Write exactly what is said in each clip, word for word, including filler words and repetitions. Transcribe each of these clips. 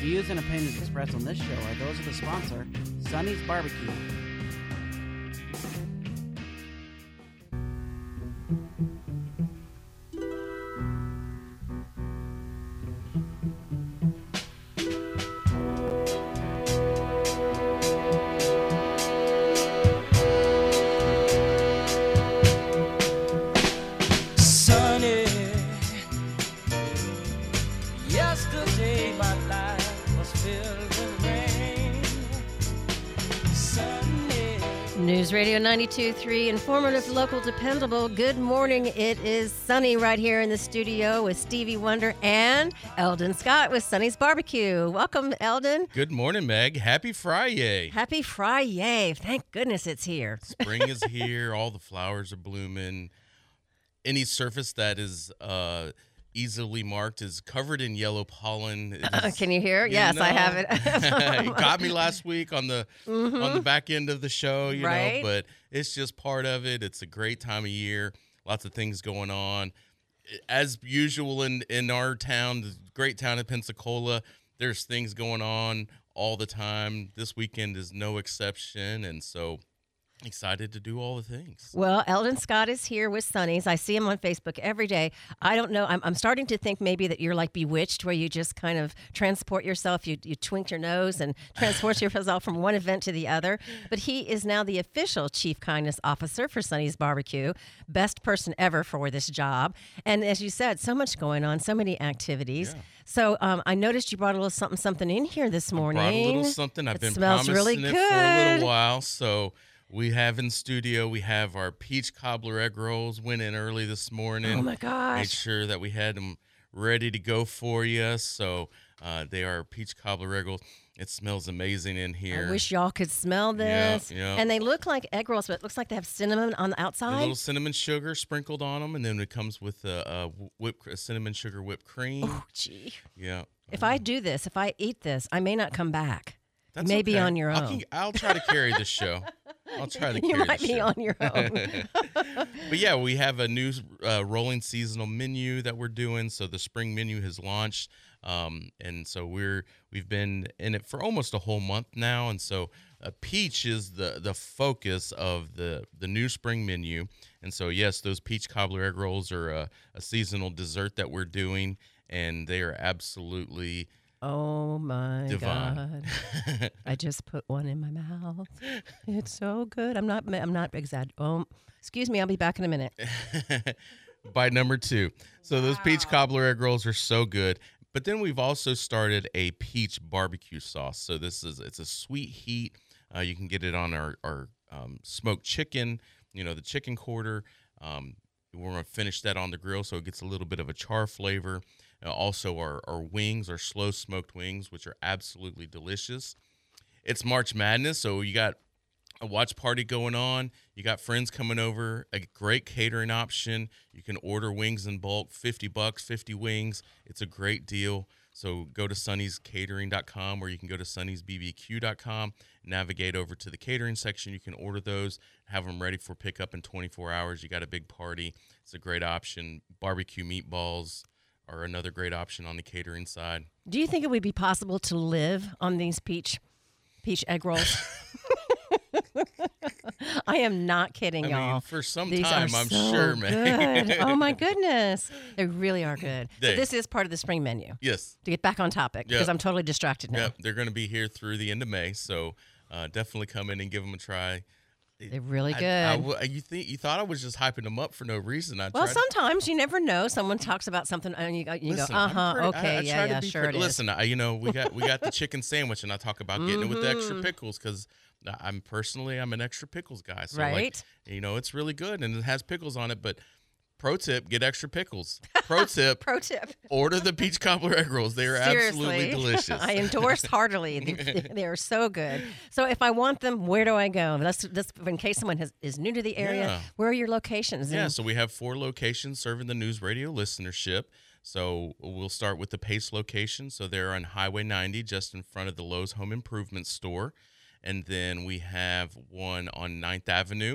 views and opinions expressed on this show are those of the sponsor, Sonny's Barbecue. News Radio ninety-two point three, informative, local, dependable. Good morning. It is Sunny right here in the studio with Stevie Wonder and Eldon Scott with Sonny's Barbecue. Welcome, Eldon. Good morning, Meg. Happy Friday. Happy Friday. Thank goodness it's here. Spring is here. All the flowers are blooming. Any surface that is uh, easily marked is covered in yellow pollen. It Uh, is, can you hear? you Yes, know, I have it. it got me last week on the mm-hmm. on the back end of the show, you right? know, but it's just part of it. It's a great time of year. Lots of things going on. As usual in, in our town, the great town of Pensacola, there's things going on all the time. This weekend is no exception, and so excited to do all the things. Well, Eldon Scott is here with Sonny's. I see him on Facebook every day. I don't know. I'm, I'm starting to think maybe that you're like Bewitched, where you just kind of transport yourself. You you twink your nose and transport yourself from one event to the other. But he is now the official Chief Kindness Officer for Sonny's Barbecue. Best person ever for this job. And as you said, so much going on, so many activities. Yeah. So um, I noticed you brought a little something something in here this morning. I brought a little something. I've it been smells promising really it good. for a little while. So we have in studio, we have our peach cobbler egg rolls. Went in early this morning. Oh, my gosh. Made sure that we had them ready to go for you. So uh, they are peach cobbler egg rolls. It smells amazing in here. I wish y'all could smell this. Yeah, yeah. And they look like egg rolls, but it looks like they have cinnamon on the A outside. little cinnamon sugar sprinkled on them, and then it comes with a, a whipped a cinnamon sugar whipped cream. Oh, gee. Yeah. If I do this, if I eat this, I may not come back. That's Maybe okay. on your I'll, own. can- I'll try to carry the show. I'll try to carry You might the be show. on your own. But yeah, we have a new uh, rolling seasonal menu that we're doing. So the spring menu has launched, um, and so we're we've been in it for almost a whole month now. And so uh, peach is the the focus of the the new spring menu. And so yes, those peach cobbler egg rolls are a, a seasonal dessert that we're doing, and they are absolutely Oh, my divine. God. I just put one in my mouth. It's so good. I'm not I'm not exaggerating. Oh, excuse me. I'll be back in a minute. By number two. So those peach cobbler egg rolls are so good. But then we've also started a peach barbecue sauce. So this is it's a sweet heat. Uh, you can get it on our, our um, smoked chicken, you know, the chicken quarter. Um, we're going to finish that on the grill so it gets a little bit of a char flavor. Uh, also, our, our wings, our slow smoked wings, which are absolutely delicious. It's March Madness, so you got a watch party going on. You got friends coming over, a great catering option. You can order wings in bulk, fifty bucks, fifty wings. It's a great deal. So go to Sonny's Catering dot com, or you can go to Sonny's B B Q dot com, navigate over to the catering section. You can order those, have them ready for pickup in twenty-four hours. You got a big party. It's a great option. Barbecue meatballs are another great option on the catering side. Do you think it would be possible to live on these peach peach egg rolls? I am not kidding, I y'all. mean, for some These time, are I'm so sure, man. good. Oh, my goodness. They really are good. So They- this is part of the spring menu. Yes. To get back on topic, because Yep. I'm totally distracted now. Yep, they're going to be here through the end of May, so uh, definitely come in and give them a try. They're really I- good. I w- you think you thought I was just hyping them up for no reason? I Well, tried sometimes you never know. Someone talks about something and you go, you Listen, go, uh I'm huh, pretty- okay, I, I yeah, try to yeah, be sure pretty- it is. Listen, I, you know, we got we got the chicken sandwich, and I talk about getting it with the extra Mhm. pickles because I'm personally I'm an extra pickles guy. So Right. like, you know, it's really good and it has pickles on it. But pro tip: get extra pickles. Pro tip: Pro tip. order the peach cobbler egg rolls. They are absolutely Seriously. delicious. I endorse heartily. They, they are so good. So if I want them, where do I go? That's, that's in case someone has, is new to the area. Yeah. Where are your locations? Yeah, And- so we have four locations serving the news radio listenership. So we'll start with the Pace location. So they're on Highway ninety, just in front of the Lowe's Home Improvement Store. And then we have one on ninth Avenue,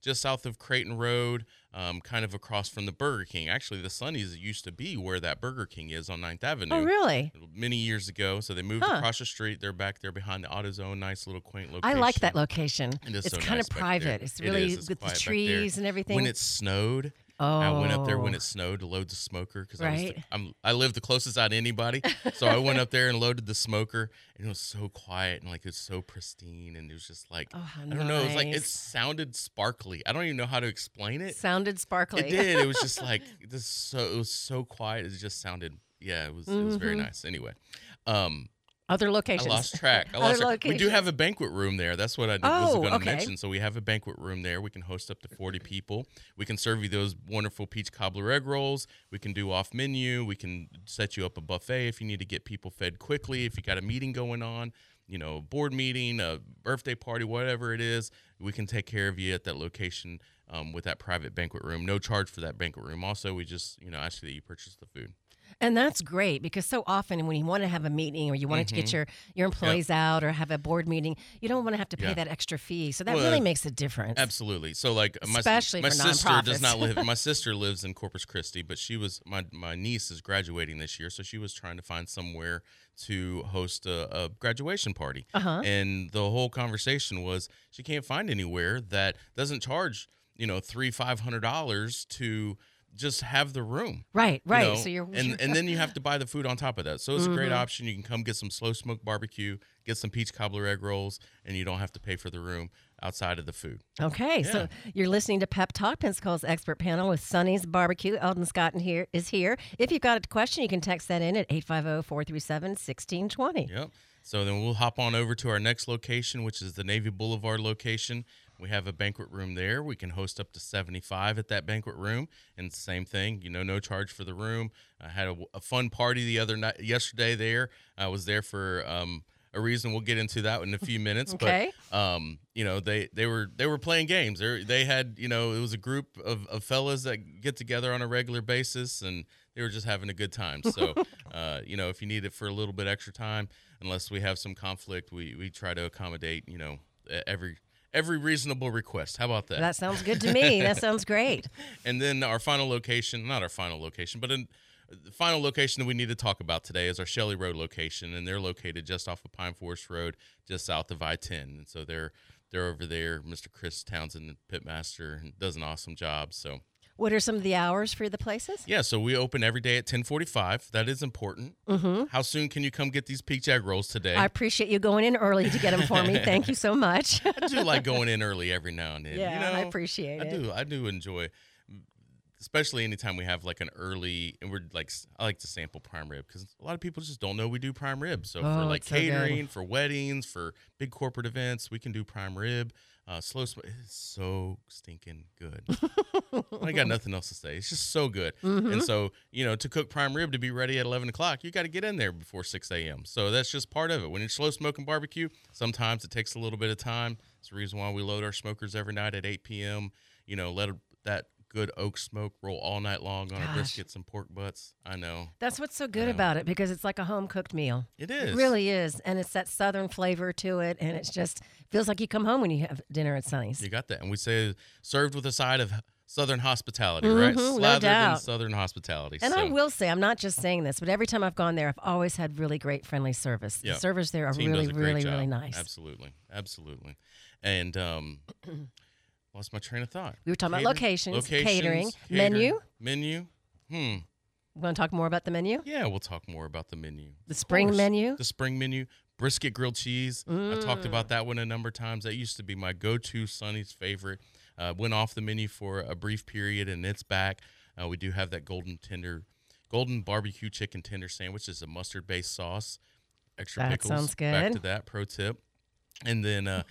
just south of Creighton Road, um, kind of across from the Burger King. Actually, the Sonny's used to be where that Burger King is on Ninth Avenue. Oh, really? Many years ago. So they moved Huh. across the street. They're back there behind the AutoZone. Nice little quaint I location. like that location. It is It's so kind nice of back private. there. It's It really is. It's with the quiet back trees there. and everything. When it snowed, oh, I went up there when it snowed to load the smoker because I was Right. I'm, I live the closest out of anybody, so I went up there and loaded the smoker, and it was so quiet and like it was so pristine, and it was just like Oh, how I don't know, it was like it nice. sounded sparkly. I don't even know how to explain it. Sounded sparkly. It did. It was just like this. So it was so quiet. It just sounded. Yeah, it was. It was very Mhm. nice. Anyway, um, Other I locations. lost track. I Other lost track. We do locations. have a banquet room there. That's what I did, Oh, was going to okay. mention. So we have a banquet room there. We can host up to forty people. We can serve you those wonderful peach cobbler egg rolls. We can do off menu. We can set you up a buffet if you need to get people fed quickly. If you got a meeting going on, you know, board meeting, a birthday party, whatever it is, we can take care of you at that location um, with that private banquet room. No charge for that banquet room. Also, we just, you know, ask you that you purchase the food. And that's great because so often when you want to have a meeting or you want to get your, your employees out or have a board meeting, you don't want to have to pay Yeah. that extra fee. So that Well, really makes a difference. Absolutely. So like my Especially my for sister does nonprofits. not live. My sister lives in Corpus Christi, but she was my my niece is graduating this year, so she was trying to find somewhere to host a, a graduation party. Uh-huh. And the whole conversation was she can't find anywhere that doesn't charge you know three five hundred dollars to just have the room. Right, you right. know, So you're and and then you have to buy the food on top of that. So it's a great Mhm. option. You can come get some slow smoked barbecue, get some peach cobbler egg rolls, and you don't have to pay for the room outside of the food. Okay, so you're listening to Pep Talk, Pensacola's expert panel with Sonny's Barbecue. Eldon Scott in here is here. If you've got a question, you can text that in at eight five zero, four three seven, one six two zero. Yep. So then we'll hop on over to our next location, which is the Navy Boulevard location. We have a banquet room there. We can host up to seventy-five at that banquet room, and same thing, you know, no charge for the room. I had a, a fun party the other night, yesterday. There, I was there for um, a reason. We'll get into that in a few minutes. Okay. But um, you know, they they were they were playing games. They they had you know it was a group of, of fellas that get together on a regular basis, and they were just having a good time. So, uh, you know, if you need it for a little bit extra time, unless we have some conflict, we we try to accommodate. You know, every. Every reasonable request. How about that? That sounds good to me. That sounds great. And then our final location, not our final location, but in, the final location that we need to talk about today is our Shelley Road location, and they're located just off of Pine Forest Road, just south of I ten. And so they're they're over there. Mister Chris Townsend, pitmaster, does an awesome job. So. What are some of the hours for the places? Yeah, so we open every day at ten forty-five. That is important. Mm-hmm. How soon can you come get these peach egg rolls today? I appreciate you going in early to get them for me. Thank you so much. I do like going in early every now and then. Yeah, you know, I appreciate I it. do. I do enjoy, especially anytime we have like an early, and we're like, I like to sample prime rib because a lot of people just don't know we do prime rib. So Oh, for like it's so good. catering, for weddings, for big corporate events, we can do prime rib. Uh, slow smoke. It's so stinking good. I got nothing else to say. It's just so good. Mm-hmm. And so, you know, to cook prime rib to be ready at eleven o'clock, you got to get in there before six a.m. So that's just part of it. When you're slow smoking barbecue, sometimes it takes a little bit of time. It's the reason why we load our smokers every night at eight p.m. You know, let a, that good oak smoke roll all night long on our Gosh. briskets and pork butts. I know. That's what's so good Yeah. about it because it's like a home cooked meal. It is. It really is. And it's that southern flavor to it. And it's just feels like you come home when you have dinner at Sonny's. You got that. And we say served with a side of Southern hospitality, Mhm, right? no Slathered in doubt. Southern hospitality. And so. I will say, I'm not just saying this, but every time I've gone there, I've always had really great, friendly service. Yeah. The servers there are Team really, does a great really, job. really nice. Absolutely. Absolutely. And um lost my train of thought. We were talking about Cater- locations, catering, menu. Menu. Hmm. We want to talk more about the menu? Yeah, we'll talk more about the menu. The Of spring course. menu? The spring menu. Brisket grilled cheese. I talked Mm. about that one a number of times. That used to be my go-to Sonny's favorite. Uh, went off the menu for a brief period, and it's back. Uh, we do have that golden tender, golden barbecue chicken tender sandwich. It's a mustard-based sauce. Extra That pickles. sounds Back good. to that pro tip. And then, uh,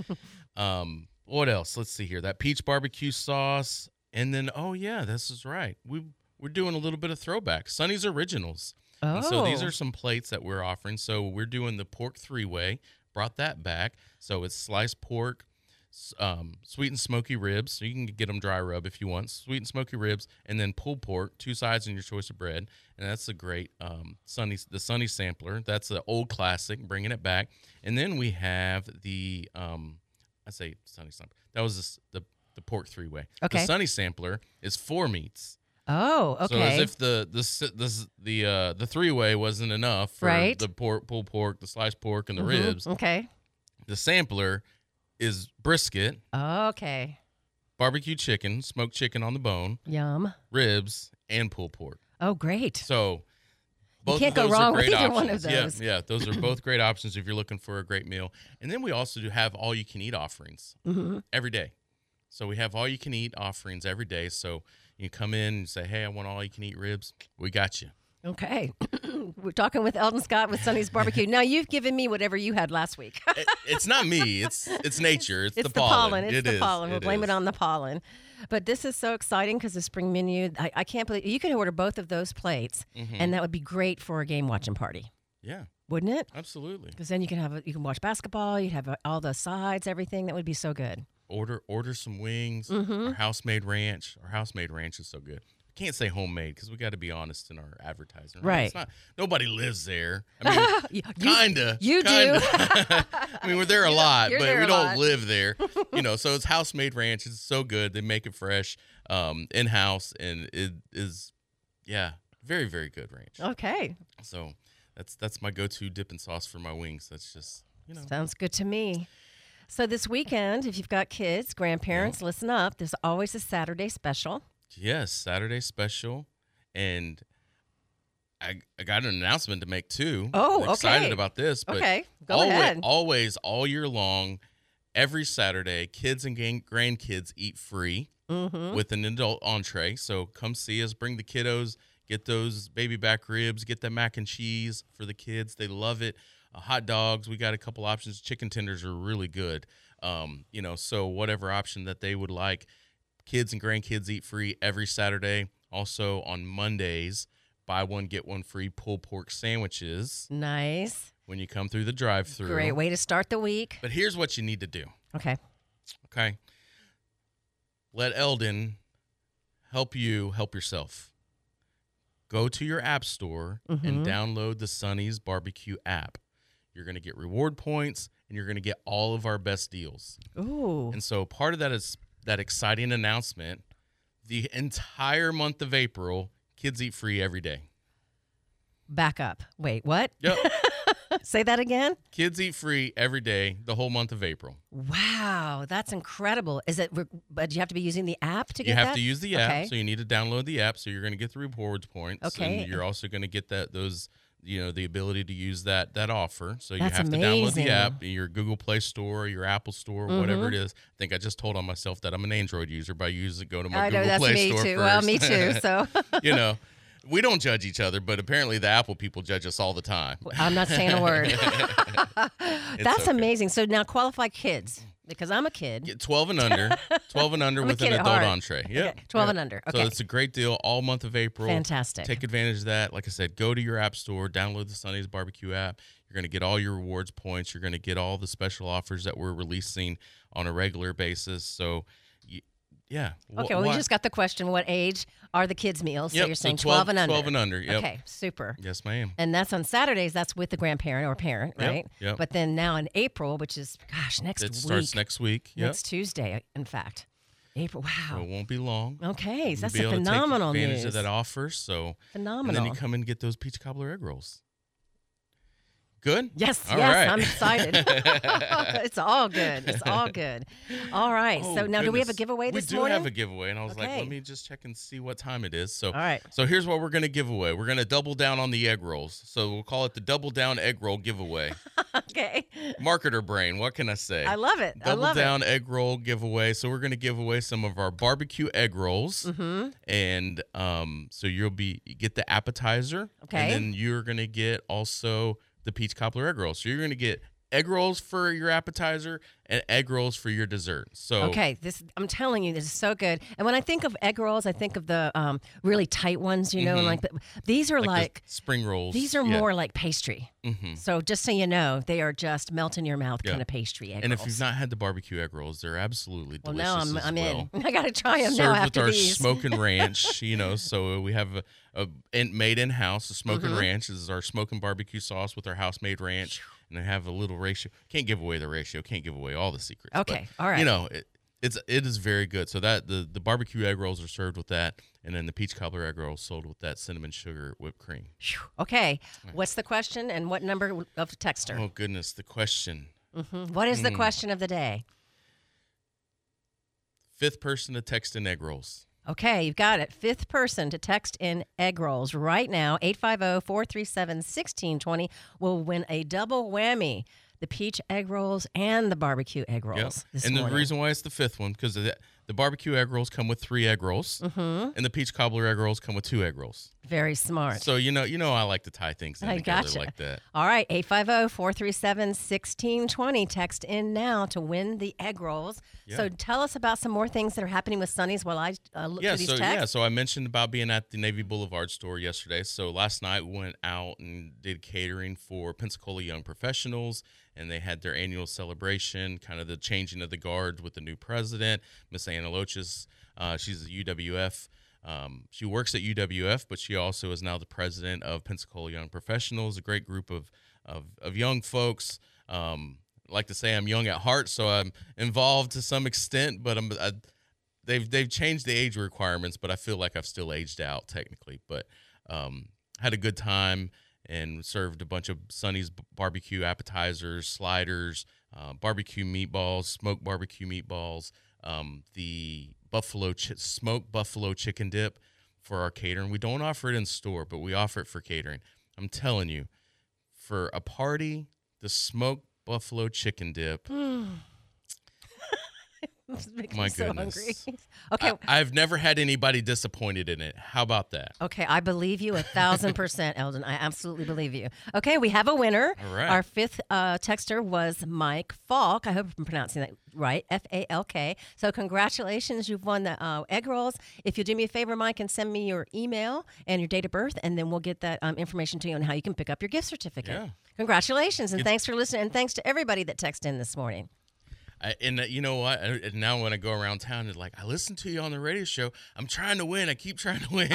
um, what else? Let's see here. That peach barbecue sauce. And then, oh yeah, this is right. We we're doing a little bit of throwback. Sonny's Originals. Oh. And so these are some plates that we're offering. So we're doing the pork three-way. Brought that back. So it's sliced pork, s- um, sweet and smoky ribs. So you can get them dry rub if you want. Sweet and smoky ribs, and then pulled pork, two sides and your choice of bread. And that's a great um, Sunny, the Sunny sampler. That's the old classic, bringing it back. And then we have the, um, I say Sunny sampler. That was the, s- the the pork three-way. Okay. The Sunny sampler is four meats. Oh, okay. So as if the the the the uh, the three-way wasn't enough for Right. the pork, pulled pork, the sliced pork, and the Mhm. ribs. Okay. The sampler is brisket, Okay. barbecue chicken, smoked chicken on the bone, Yum. ribs, and pulled pork. Oh, great. So both can't of go those wrong are with great either options. one of those. Yeah, yeah, those are both great options if you're looking for a great meal. And then we also do have all you can eat offerings hmm every day. So we have all you can eat offerings every day. So you come in and say, "Hey, I want all you can eat ribs." We got you. Okay. We're talking with Eldon Scott with Sonny's Barbecue. Now, you've given me whatever you had last week. It- it's not me. It's it's nature. It's, It's the, the pollen. pollen. It's It the is. pollen. We'll blame is. it on the pollen. But this is so exciting because the spring menu, I, I can't believe you could order both of those plates, Mhm. and that would be great for a game watching party, Yeah, wouldn't it? absolutely. Because then you can have a, you can watch basketball. You'd have uh all the sides, everything. That would be so good. Order order some wings. Mhm. Our house-made ranch. Our house-made ranch is so good. Can't say homemade because we got to be honest in our advertising. Right. It's not, nobody lives there. I mean, You- you- kinda. you do. kinda. I mean, we're there a lot, You're but there we a don't lot. live there. You know, so it's house-made ranch. It's so good. They make it fresh, um, in-house, and it is, yeah, very very good ranch. Okay. So that's that's my go-to dipping sauce for my wings. That's just you know. Sounds good to me. So this weekend, if you've got kids, grandparents, listen up. There's always a Saturday special. Yes, Saturday special, and I I got an announcement to make too. Oh, I'm excited okay. about this. But Okay, go always, ahead. Always, all year long, every Saturday, kids and gang- grandkids eat free Mm-hmm. with an adult entree. So come see us. Bring the kiddos. Get those baby back ribs. Get that mac and cheese for the kids. They love it. Uh, hot dogs. We got a couple options. Chicken tenders are really good. Um, you know, so whatever option that they would like. Kids and grandkids eat free every Saturday. Also on Mondays, buy one, get one free pulled pork sandwiches Nice. when you come through the drive-through. Great way to start the week. But here's what you need to do, Okay. okay? Let Eldon help you help yourself. Go to your app store and Mhm. download the Sonny's Barbecue app. You're going to get reward points, and you're going to get all of our best deals. Ooh. And so part of that is that exciting announcement. The entire month of April, kids eat free every day. Back up. Wait, what? Yep. Say that again? Kids eat free every day, the whole month of April. Wow, that's incredible. Is it, but you have to be using the app to get You have that? to use the app, Okay. so you need to download the app. So you're going to get the rewards points, Okay. and you're also going to get that those you know the ability to use that that offer. So you That's have amazing. to download the app, your Google Play Store, your Apple Store, Mhm. whatever it is. I think I just told on myself that I'm an Android user by using go to my I know Google that's Play me Store too. first. Well, me too. So You know, we don't judge each other, but apparently the Apple people judge us all the time. I'm not saying a word. That's okay. amazing. So now qualify kids because I'm a kid. Get twelve and under, twelve and under I'm a with an kid at adult heart. entree. Yeah, Okay, twelve and under. So Okay. it's a great deal all month of April. Fantastic. Take advantage of that. Like I said, go to your app store, download the Sonny's Barbecue app. You're going to get all your rewards points. You're going to get all the special offers that we're releasing on a regular basis. So, y- yeah. Wh- Okay, well, we why- just got the question, what age are the kids' meals? So Yep, you're so saying twelve, twelve and under. twelve and under. Yep. Okay, super. Yes, ma'am. And that's on Saturdays. That's with the grandparent or parent, Yep, right? yep. But then now in April, which is, gosh, next It week. starts next week. Yep. Next Tuesday, in fact. April, So wow. it won't be long. Okay, You'll so that's be a able to take phenomenal advantage news. of that offer. So, Phenomenal. and then you come and get those peach cobbler egg rolls. Good? Yes, All yes, right. I'm excited. It's all good. It's all good. All right. Oh, so now, do we have a goodness. giveaway this We do morning? have a giveaway, and I was like, Okay. let me just check and see what time it is. So, All right. so here's what we're gonna give away. We're gonna double down on the egg rolls. So we'll call it the double down egg roll giveaway. Okay. Marketer brain. What can I say? I love it. I Double love down egg roll giveaway. So we're gonna give away some of our barbecue egg rolls, it. Mm-hmm. and um, so you'll be you get the appetizer, Okay. and then you're gonna get also the peach cobbler egg rolls. So you're gonna get egg rolls for your appetizer and egg rolls for your dessert. So Okay, this I'm telling you, this is so good. And when I think of egg rolls, I think of the um, really tight ones, you know, and Mhm. like the, these are like, like, the spring rolls. these are yeah. more like pastry. Mhm. So just so you know, they are just melt in your mouth Yeah. kind of pastry egg And rolls. if you've not had the barbecue egg rolls, they're absolutely well, delicious now I'm as I'm well. in. I got to try them now Served with after our these. smoking ranch, you know. So we have a, a in, made in house. The smoking Mhm. ranch is our smoking barbecue sauce with our house made ranch, and I have a little ratio. Can't give away the ratio. Can't give away all the secrets. Okay, but, all right. You know, it, It's it is very good. So that the, the barbecue egg rolls are served with that, and then the peach cobbler egg rolls sold with that cinnamon sugar whipped cream. Okay, what's the question and what number of texter? Oh goodness, the question. Mm-hmm. What is the Mm. question of the day? Fifth person to text in egg rolls. Okay, you've got it. Fifth person to text in egg rolls right now, eight five zero, four three seven, one six two zero will win a double whammy. The peach egg rolls and the barbecue egg rolls Yep. this And morning. the reason why it's the fifth one, because the, the barbecue egg rolls come with three egg rolls, Mm-hmm. and the peach cobbler egg rolls come with two egg rolls. Very smart. So you know, you know, I like to tie things in I together gotcha. like that. All right, eight five zero, four three seven, one six two zero. Text in now to win the egg rolls. Yeah. So tell us about some more things that are happening with Sonny's while I uh, look Yeah, through these so texts. yeah, so I mentioned about being at the Navy Boulevard store yesterday. So last night we went out and did catering for Pensacola Young Professionals, and they had their annual celebration, kind of the changing of the guard with the new president, Miss Anna Loches. Uh, she's a U W F. Um, she works at U W F, but she also is now the president of Pensacola Young Professionals, a great group of of, of young folks. Um, I like to say I'm young at heart, so I'm involved to some extent, but I'm I, they've they've changed the age requirements, but I feel like I've still aged out technically. But um, had a good time and served a bunch of Sonny's barbecue appetizers, sliders, uh, barbecue meatballs, smoked barbecue meatballs, um, the buffalo ch- smoked buffalo chicken dip for our catering. We don't offer it in store, but we offer it for catering. I'm telling you, for a party, the smoked buffalo chicken dip. This makes My me so goodness. hungry. Okay. I, I've never had anybody disappointed in it. How about that? Okay, I believe you a thousand percent, Eldon. I absolutely believe you. Okay, we have a winner. All right. Our fifth uh, texter was Mike Falk. I hope I'm pronouncing that right, F A L K. So congratulations, you've won the uh, egg rolls. If you'll do me a favor, Mike, and send me your email and your date of birth, and then we'll get that um, information to you on how you can pick up your gift certificate. Yeah. Congratulations, and thanks for listening, and thanks to everybody that texted in this morning. I, and uh, you know what? I, and now when I go around town, it's like, I listen to you on the radio show. I'm trying to win. I keep trying to win. Oh,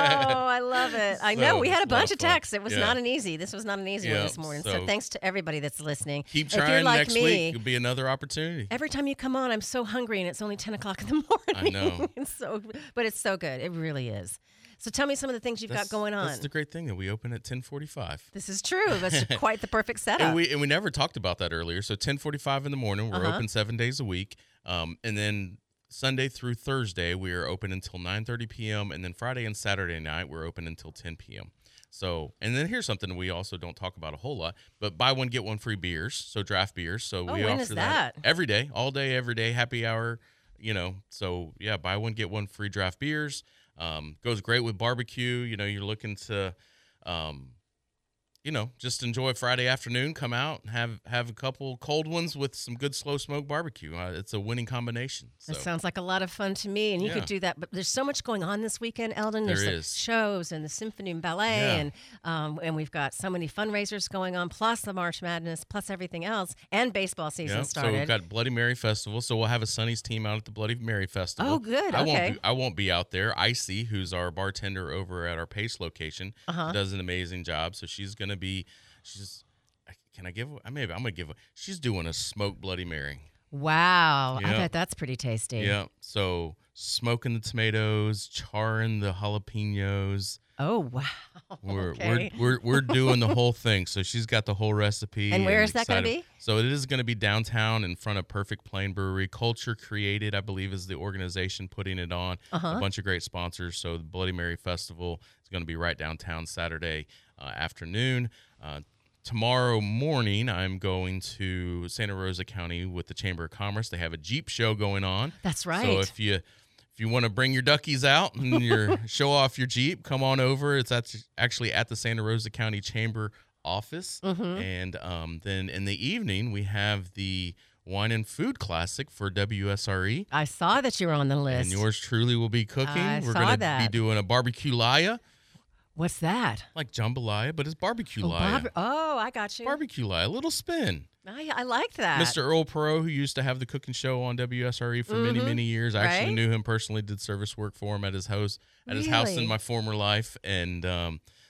I love it. I know. So, We had a it's a lot bunch of of fun. texts. It was Yeah. not an easy. This was not an easy one Yeah, this morning. So, so- thanks to everybody that's listening. Keep If you're trying. like Next me, week will be another opportunity. every time you come on, I'm so hungry, and it's only ten o'clock in the morning. I know. It's so, but it's so good. It really is. So tell me some of the things you've That's- got going on. That's the great thing that we open at ten forty-five. This is true. That's quite the perfect setup. And we and we never talked about that earlier. So ten forty-five in the morning, we're Uh-huh. open seven days a week. Um, and then Sunday through Thursday, we are open until nine thirty p.m. And then Friday and Saturday night, we're open until ten p.m. So, and then here's something we also don't talk about a whole lot, but buy one, get one free beers. So draft beers. So Oh, we when offer is that? that? every day, all day, every day, happy hour, you know. So yeah, buy one, get one free draft beers. Um, goes great with barbecue. You know, you're looking to, um, you know, just enjoy Friday afternoon, come out and have, have a couple cold ones with some good slow smoke barbecue. Uh, it's a winning combination. So That sounds like a lot of fun to me, and you Yeah. could do that. But there's so much going on this weekend, Eldon. There's There the is. shows and the symphony and ballet, Yeah. and um, and we've got so many fundraisers going on, plus the March Madness, plus everything else, and baseball season yeah, so started. we've got Bloody Mary Festival. So we'll have a Sonny's team out at the Bloody Mary Festival. Oh, good. I Okay. won't be, I won't be out there. Icy, who's our bartender over at our Pace location, Uh-huh. does an amazing job. So she's going to be, she's, can I give, I maybe I'm going to give, she's doing a smoked Bloody Mary. Wow, I Yeah. bet that's pretty tasty. Yeah. So smoking the tomatoes, charring the jalapenos. Oh wow. We're, okay. we're we're we're doing the whole thing. So she's got the whole recipe. And where is that gonna excited- be? So it is going to be downtown in front of Perfect Plain Brewery. Culture Created, I believe, is the organization putting it on. Uh-huh. A bunch of great sponsors. So the Bloody Mary Festival is going to be right downtown Saturday uh, afternoon. Uh, tomorrow morning, I'm going to Santa Rosa County with the Chamber of Commerce. They have a Jeep show going on. That's right. So if you if you want to bring your duckies out and your show off your Jeep, come on over. It's at, actually at the Santa Rosa County Chamber office. Mhm. And um, then in the evening, we have the Wine and Food Classic for W S R E. I saw that you were on the list. And yours truly will be cooking. I We're saw gonna be that. doing a barbecue laya, What's that? like jambalaya, but it's barbecue Oh, laya. barbe- oh, I got you. Barbecue laya, a little spin. I, I like that. Mister Earl Perot, who used to have the cooking show on W S R E for many, Mhm. many years. I actually Right? knew him personally, did service work for him at his house at his house in Really? my former life. And um,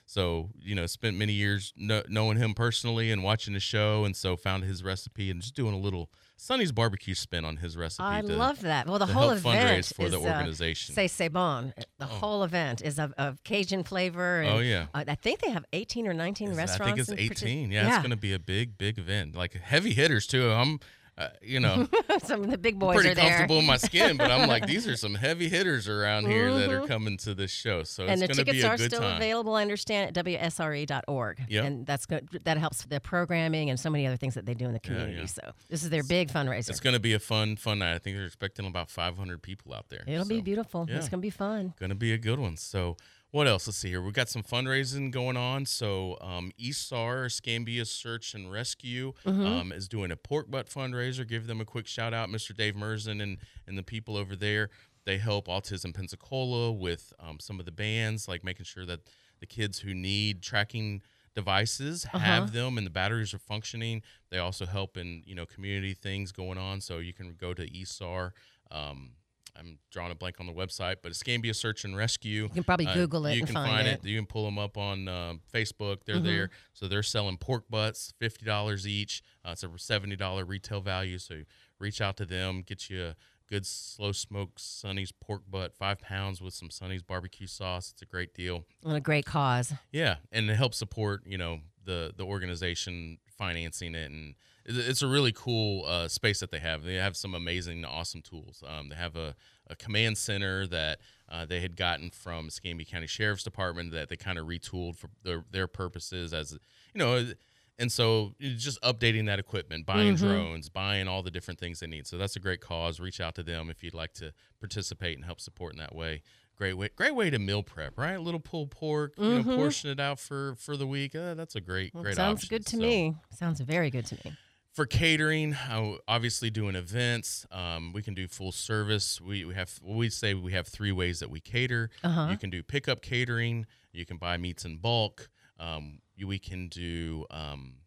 So, you know, spent many years kn- knowing him personally and watching the show, and so found his recipe and just doing a little Sonny's barbecue spin on his recipe. I to, love that. Well, the to whole help event fundraise for is, the uh, organization. say c'est bon. The whole event is of, of Cajun flavor. And, Oh, yeah. uh, I think they have eighteen or nineteen Is- restaurants. I think it's in eighteen. partic- Yeah, it's going to be a big, big event. Like heavy hitters too. I'm, uh, you know, Some of the big boys pretty are there. comfortable in my skin, but I'm like, these are some heavy hitters around here that are coming to this show. So And the it's going to tickets be a are good still time. available, I understand, at W S R E dot org. Yep. And that's good. That helps the programming and so many other things that they do in the Yeah, community. yeah. So this is their big fundraiser. It's going to be a fun, fun night. I think they're expecting about five hundred people out there. It'll be So, beautiful. yeah. It's going to be fun. Going to be a good one. So what else? Let's see here. We've got some fundraising going on. So um, E S A R, Escambia Search and Rescue, Mm-hmm. um, is doing a pork butt fundraiser. Give them a quick shout out, Mister Dave Merzen and, and the people over there. They help Autism Pensacola with um, some of the bands, like making sure that the kids who need tracking devices Uh-huh. have them and the batteries are functioning. They also help in, you know, community things going on. So you can go to E S A R. Um, I'm drawing a blank on the website, but Escambia Search and Rescue. You can probably Uh, Google it You and can find find it. it. You can pull them up on um Facebook. They're Mm-hmm. there. So they're selling pork butts, fifty dollars each. Uh, it's a seventy dollars retail value. So reach out to them, get you a good slow smoked Sonny's pork butt, five pounds with some Sonny's barbecue sauce. It's a great deal. And a great cause. Yeah, and it helps support, you know, the the organization financing it, and it- it's a really cool uh, space that they have. They have some amazing, awesome tools. Um, they have a, a command center that uh, they had gotten from Escambia County Sheriff's Department that they kind of retooled for their, their purposes, as you know. And so it's just updating that equipment, buying Mm-hmm. drones, buying all the different things they need. So that's a great cause. Reach out to them if you'd like to participate and help support in that way. Great way, great way to meal prep, right? A little pulled pork, you know, portion it out for for the week. Uh, that's a great, great Sounds option. good to So, me. Sounds very good to me. For catering, uh, obviously doing events, um, we can do full service. We we have we say we have three ways that we cater. Uh-huh. You can do pickup catering. You can buy meats in bulk. Um, you, we can do um,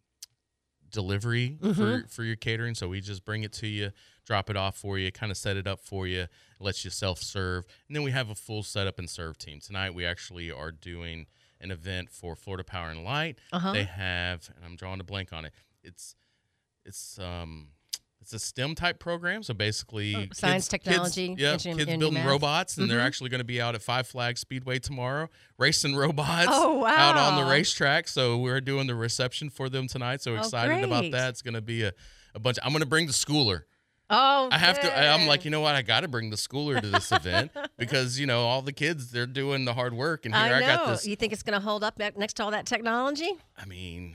delivery for for your catering. So we just bring it to you, drop it off for you, kind of set it up for you, lets you self serve, and then we have a full setup and serve team. Tonight we actually are doing an event for Florida Power and Light. Uh-huh. They have, and I'm drawing a blank on it. It's It's um, it's a STEM type program. So basically, Oh, kids- science, technology, kids, yeah, engineering, kids and building math. robots, and they're Mhm. actually going to be out at Five Flags Speedway tomorrow, racing robots Oh, out on the wow. racetrack. So we're doing the reception for them tonight. So Oh, excited about great. that. It's going to be a, a bunch. I'm going to bring the schooler. Oh, I have to. I- I'm like, good. you know what? I got to bring the schooler to this event because you know all the kids they're doing the hard work, and here I I, know. got this. You think it's going to hold up ne- next to all that technology? I mean,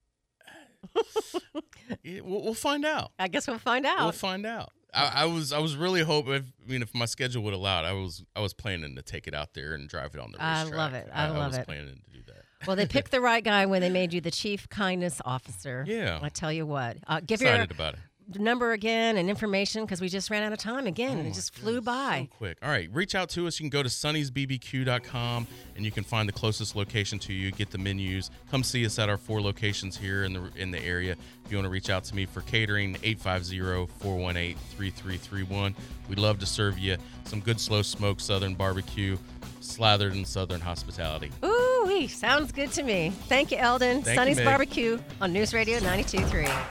yeah, we'll, we'll find out. I guess we'll find out. We'll find out. I, I was I was really hoping. If, I mean, if my schedule would allow it, I was I was planning to take it out there and drive it on the I racetrack. love it. I love was it. planning to do that. Well, they picked the right guy when they made you the chief kindness officer. Yeah. I tell you what. Uh, give Excited your about it. number again and information because we just ran out of time again and Oh it my just flew goodness, by. So quick. All right, reach out to us. You can go to sunnys b b q dot com and you can find the closest location to you. Get the menus. Come see us at our four locations here in the in the area. If you want to reach out to me for catering, eight five zero, four one eight, three three three one. We'd love to serve you some good slow smoked Southern barbecue, slathered in Southern hospitality. Ooh, sounds good to me. Thank you, Eldon. Thank you, Sonny's Meg. Barbecue on News Radio ninety-two point three.